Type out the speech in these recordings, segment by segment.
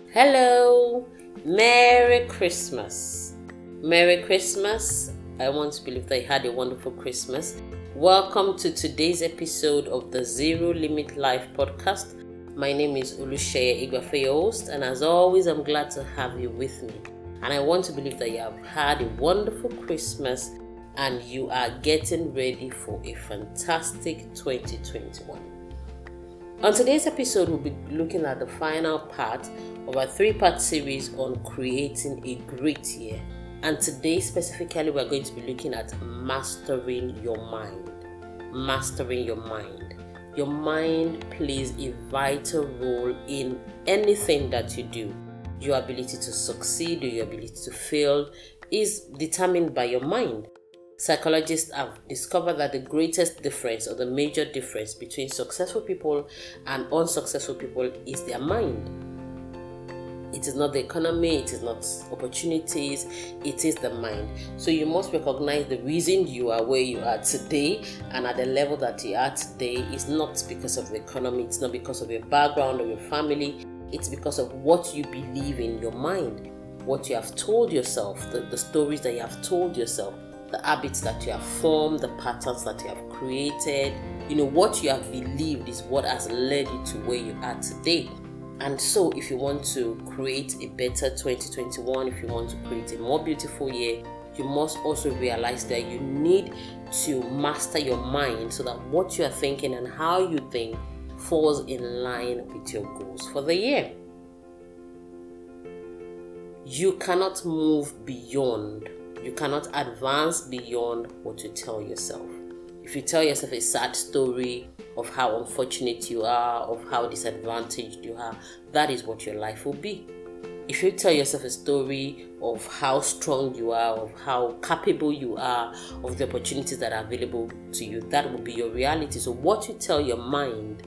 Hello, Merry Christmas. Merry Christmas. I want to believe that you had a wonderful Christmas. Welcome to today's episode of the Zero Limit Life podcast. My name is Olusheye Igbafe, your host, and as always, I'm glad to have you with me. And I want to believe that you have had a wonderful Christmas and you are getting ready for a fantastic 2021. On today's episode, we'll be looking at the final part of our 3-part series on creating a great year. And today specifically, we're going to be looking at mastering your mind. Mastering your mind. Your mind plays a vital role in anything that you do. Your ability to succeed or your ability to fail is determined by your mind. Psychologists have discovered that the greatest difference or the major difference between successful people and unsuccessful people is their mind. It is not the economy, it is not opportunities, it is the mind. So you must recognize the reason you are where you are today and at the level that you are today is not because of the economy, it's not because of your background or your family, it's because of what you believe in your mind, what you have told yourself, the stories that you have told yourself, the habits that you have formed, the patterns that you have created. What you have believed is what has led you to where you are today. And so if you want to create a better 2021, if you want to create a more beautiful year, you must also realize that you need to master your mind so that what you are thinking and how you think falls in line with your goals for the year. You cannot move beyond, you cannot advance beyond what you tell yourself. If you tell yourself a sad story of how unfortunate you are, of how disadvantaged you are, that is what your life will be. If you tell yourself a story of how strong you are, of how capable you are, of the opportunities that are available to you, that will be your reality. So what you tell your mind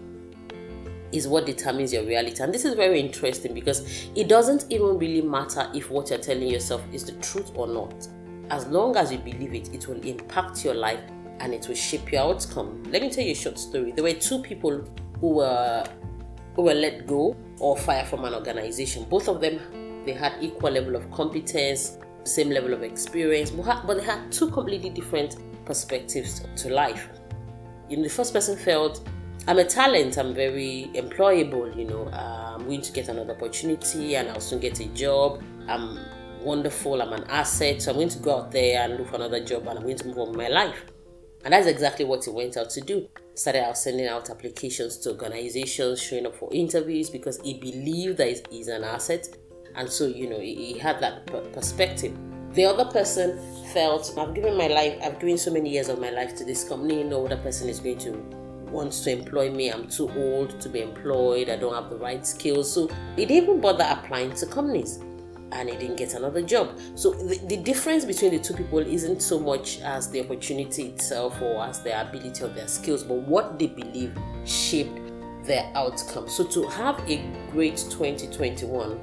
is what determines your reality. And this is very interesting because it doesn't even really matter if what you're telling yourself is the truth or not. As long as you believe it, it will impact your life and it will shape your outcome. Let me tell you a short story. There were 2 people who were let go or fired from an organization. Both of them, they had equal level of competence, same level of experience, but they had 2 completely different perspectives to life. The first person felt, I'm a talent, I'm very employable, I'm going to get another opportunity and I'll soon get a job. I'm wonderful, I'm an asset, so I'm going to go out there and look for another job and I'm going to move on with my life. And that's exactly what he went out to do. Started out sending out applications to organizations, showing up for interviews because he believed that he's an asset. And so, he had that perspective. The other person felt, I've given so many years of my life to this company. No other person is going to want to employ me. I'm too old to be employed. I don't have the right skills. So he didn't even bother applying to companies. And he didn't get another job. So the difference between the 2 people isn't so much as the opportunity itself or as the ability of their skills, but what they believe shaped their outcome. So to have a great 2021,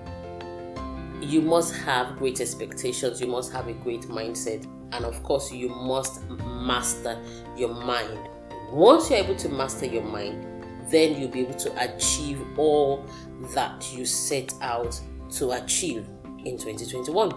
you must have great expectations, you must have a great mindset, and of course you must master your mind. Once you're able to master your mind, then you'll be able to achieve all that you set out to achieve in 2021.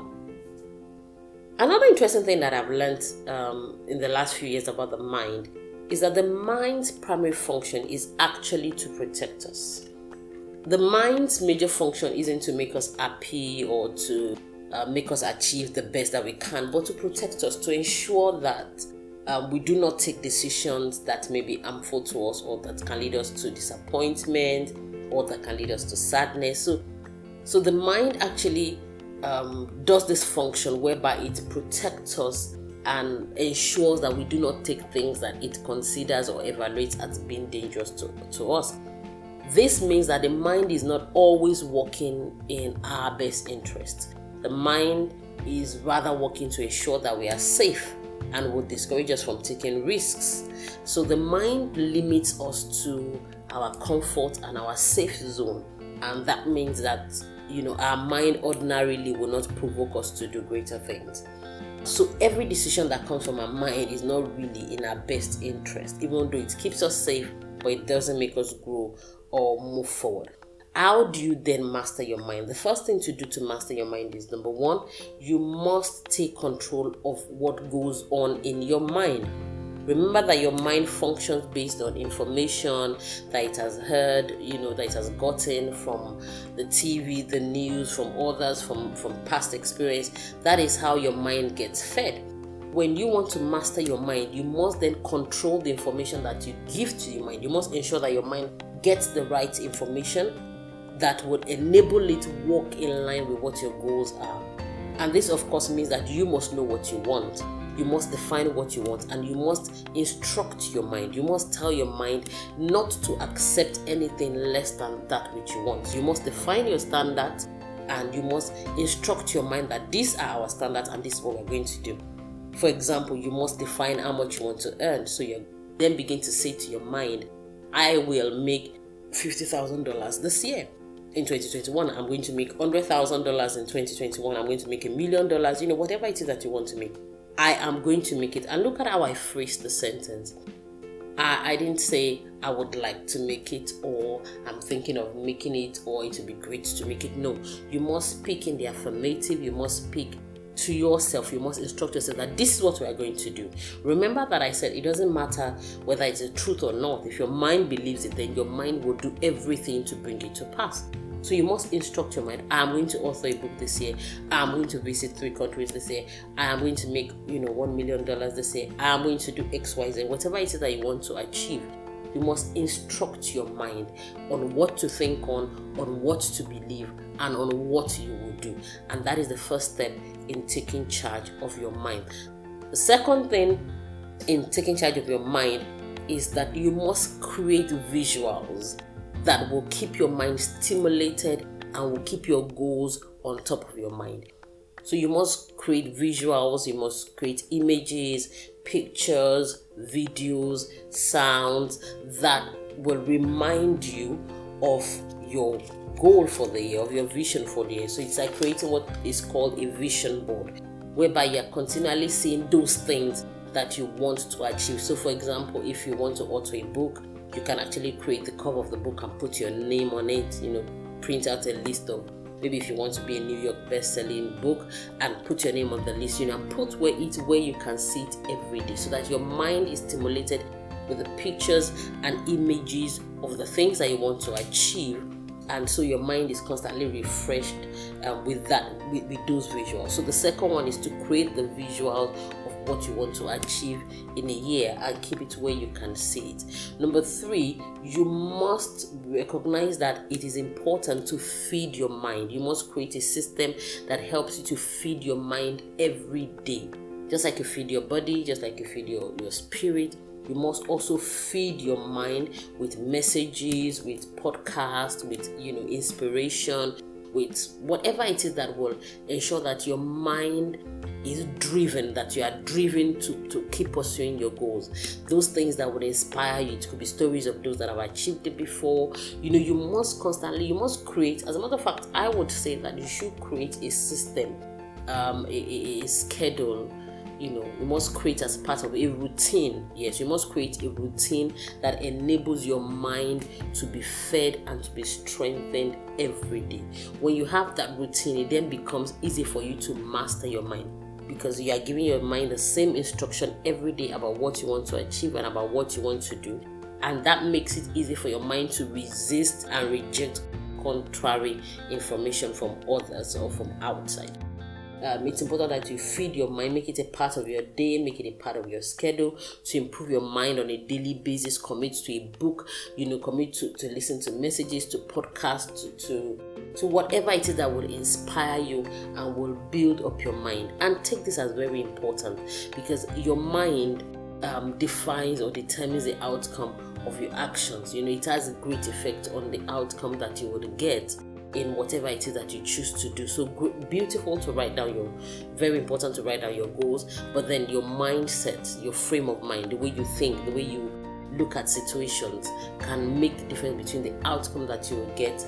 Another interesting thing that I've learned in the last few years about the mind is that the mind's primary function is actually to protect us. The mind's major function isn't to make us happy or to make us achieve the best that we can, but to protect us, to ensure that we do not take decisions that may be harmful to us or that can lead us to disappointment or that can lead us to sadness. So the mind actually does this function whereby it protects us and ensures that we do not take things that it considers or evaluates as being dangerous to us. This means that the mind is not always working in our best interest. The mind is rather working to ensure that we are safe and will discourage us from taking risks. So the mind limits us to our comfort and our safe zone. And that means that our mind ordinarily will not provoke us to do greater things. So every decision that comes from our mind is not really in our best interest, even though it keeps us safe, but it doesn't make us grow or move forward. How do you then master your mind? The first thing to do to master your mind is, number one, you must take control of what goes on in your mind. Remember that your mind functions based on information that it has heard, that it has gotten from the TV, the news, from others, from past experience. That is how your mind gets fed. When you want to master your mind, you must then control the information that you give to your mind. You must ensure that your mind gets the right information that would enable it to walk in line with what your goals are. And this, of course, means that you must know what you want. You must define what you want, and you must instruct your mind. You must tell your mind not to accept anything less than that which you want. You must define your standards, and you must instruct your mind that these are our standards and this is what we're going to do. For example, you must define how much you want to earn. So you then begin to say to your mind, I will make $50,000 this year. In 2021, I'm going to make $100,000. In 2021, I'm going to make $1 million. Whatever it is that you want to make, I am going to make it. And look at how I phrased the sentence. I didn't say I would like to make it, or I'm thinking of making it, or it would be great to make it. No, you must speak in the affirmative. You must speak to yourself. You must instruct yourself that this is what we are going to do. Remember that I said it doesn't matter whether it's the truth or not. If your mind believes it, then your mind will do everything to bring it to pass. So you must instruct your mind. I'm going to author a book this year. I'm going to visit 3 countries this year. I'm going to make $1 million this year. I'm going to do X, Y, Z. Whatever it is that you want to achieve, you must instruct your mind on what to think on what to believe, and on what you will do. And that is the first step in taking charge of your mind. The second thing in taking charge of your mind is that you must create visuals that will keep your mind stimulated and will keep your goals on top of your mind. So you must create visuals, you must create images, pictures, videos, sounds that will remind you of your goal for the year, of your vision for the year. So it's like creating what is called a vision board, whereby you're continually seeing those things that you want to achieve. So for example, if you want to author a book, you can actually create the cover of the book and put your name on it, print out a list of, maybe if you want to be a New York best-selling book, and put your name on the list, and put where you can see it every day, so that your mind is stimulated with the pictures and images of the things that you want to achieve. And so your mind is constantly refreshed with those visuals. So the second one is to create the visual of what you want to achieve in a year and keep it where you can see it. Number 3, you must recognize that it is important to feed your mind. You must create a system that helps you to feed your mind every day. Just like you feed your body, just like you feed your spirit, you must also feed your mind with messages, with podcasts, with inspiration, with whatever it is that will ensure that your mind is driven, that you are driven to keep pursuing your goals. Those things that would inspire you. It could be stories of those that have achieved it before. You must create. As a matter of fact, I would say that you should create a system, a schedule. You must create as part of a routine. Yes, you must create a routine that enables your mind to be fed and to be strengthened every day. When you have that routine, it then becomes easy for you to master your mind, because you are giving your mind the same instruction every day about what you want to achieve and about what you want to do. And that makes it easy for your mind to resist and reject contrary information from others or from outside. It's important that you feed your mind, make it a part of your day, make it a part of your schedule to improve your mind on a daily basis. Commit to a book, commit to listen to messages, to podcasts, to whatever it is that will inspire you and will build up your mind. And take this as very important, because your mind defines or determines the outcome of your actions. It has a great effect on the outcome that you would get in whatever it is that you choose to do. So beautiful to write down very important to write down your goals, but then your mindset, your frame of mind, the way you think, the way you look at situations can make the difference between the outcome that you will get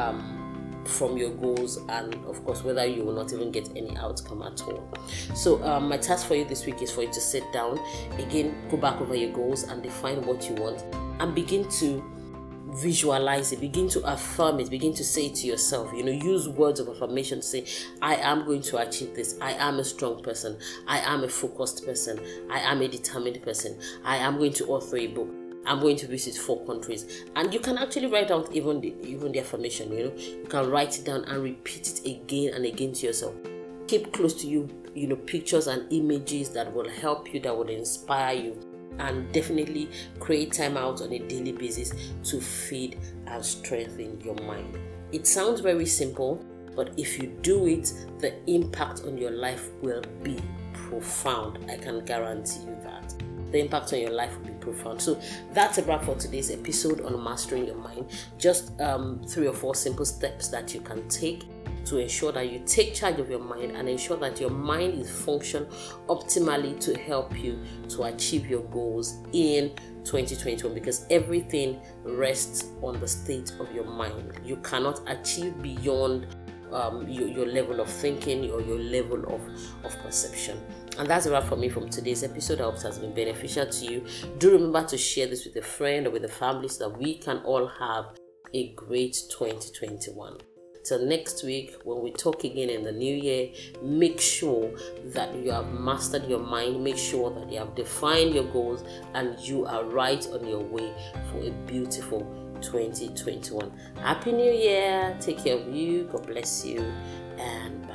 from your goals, and of course whether you will not even get any outcome at all. So my task for you this week is for you to sit down again, go back over your goals and define what you want, and begin to visualize it, begin to affirm it, begin to say it to yourself. Use words of affirmation to say, I am going to achieve this. I am a strong person. I am a focused person. I am a determined person. I am going to author a book. I'm going to visit 4 countries. And you can actually write out even the affirmation. You can write it down and repeat it again and again to yourself. Keep close to you, pictures and images that will help you, that will inspire you. And definitely create time out on a daily basis to feed and strengthen your mind. It sounds very simple, but if you do it, the impact on your life will be profound. I can guarantee you that. The impact on your life will be profound. So that's a wrap for today's episode on mastering your mind. Just 3 or 4 simple steps that you can take to ensure that you take charge of your mind and ensure that your mind is functioning optimally to help you to achieve your goals in 2021, because everything rests on the state of your mind. You cannot achieve beyond your level of thinking or your level of perception. And that's a wrap for me from today's episode. I hope it has been beneficial to you. Do remember to share this with a friend or with a family so that we can all have a great 2021. Till next week, when we talk again in the new year, make sure that you have mastered your mind, make sure that you have defined your goals, and you are right on your way for a beautiful 2021. Happy New Year. Take care of you. God bless you. And